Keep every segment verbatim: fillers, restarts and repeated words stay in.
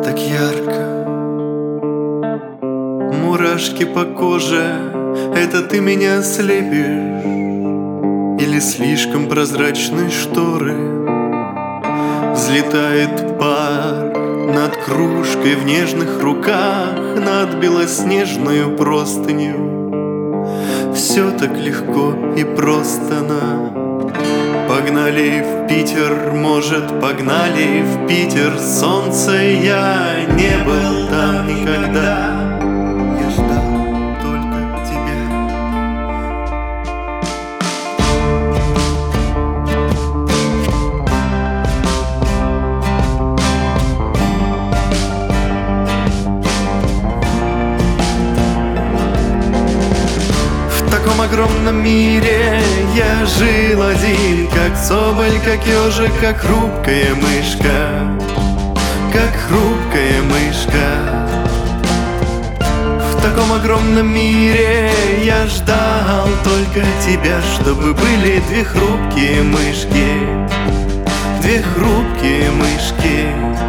так ярко, мурашки по коже. Это ты меня слепишь или слишком прозрачные шторы? Взлетает пар над кружкой в нежных руках, над белоснежную простынью. Все так легко и просто нам. Погнали в Питер, может, погнали в Питер. Солнце, я не был там никогда. Я ждал только тебя. В таком огромном мире я жил один, как соболь, как ежик, как хрупкая мышка, как хрупкая мышка. В таком огромном мире я ждал только тебя, чтобы были две хрупкие мышки, две хрупкие мышки.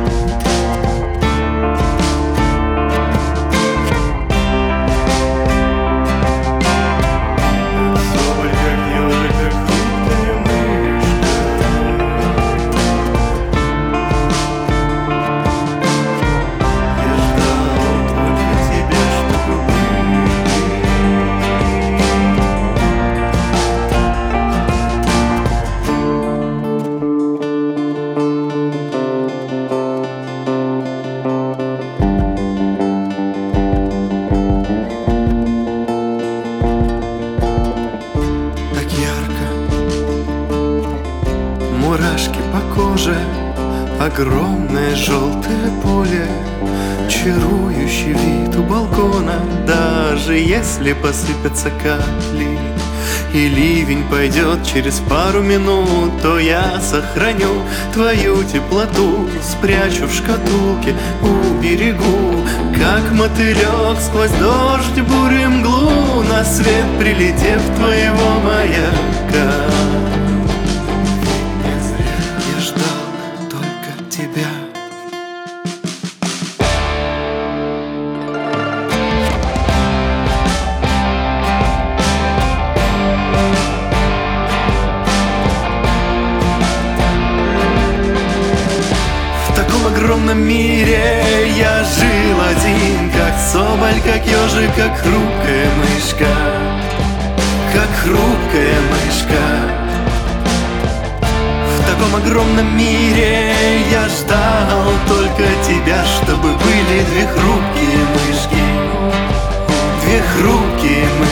Мурашки по коже, огромное желтое поле, чарующий вид у балкона. Даже если посыпятся капли и ливень пойдет через пару минут, то я сохраню твою теплоту, спрячу в шкатулке, уберегу, как мотылек сквозь дождь, бурю и мглу, на свет прилетев твоего маяка. Тебя. В таком огромном мире я жил один, как соболь, как ежик, как хрупкая мышка, как хрупкая мышка. В таком огромном мире я ждал только тебя, чтобы были две хрупкие мышки, две хрупкие мышки.